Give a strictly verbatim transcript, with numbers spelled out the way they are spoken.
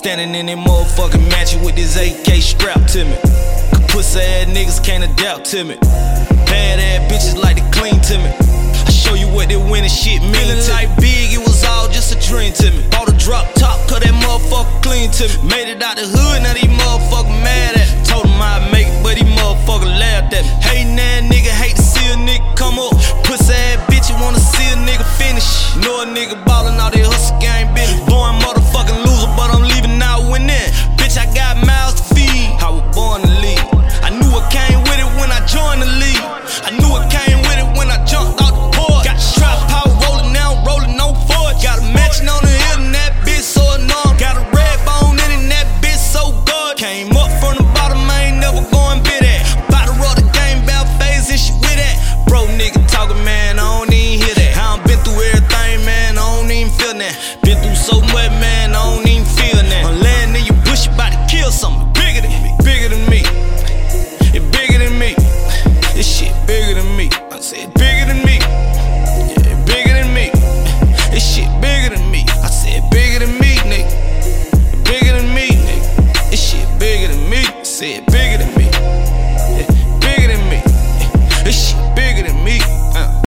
Standing in that motherfucking mansion with this A K strapped to me. Pussy ass niggas can't adapt to me. Bad ass bitches like to clean to me. I show you what that winning shit mean. Feeling like big, it was all just a dream to me. Bought a drop top, cut that motherfucker clean to me. Made it out the hood, now these motherfuckers mad at me. Told them I'd make it, but these motherfuckers laughed at me. Hating ass nigga, hate to see a nigga come up. Pussy ass bitch, you wanna see a nigga finish. Know a nigga ballin' all that hustle gang business. Born motherfucker.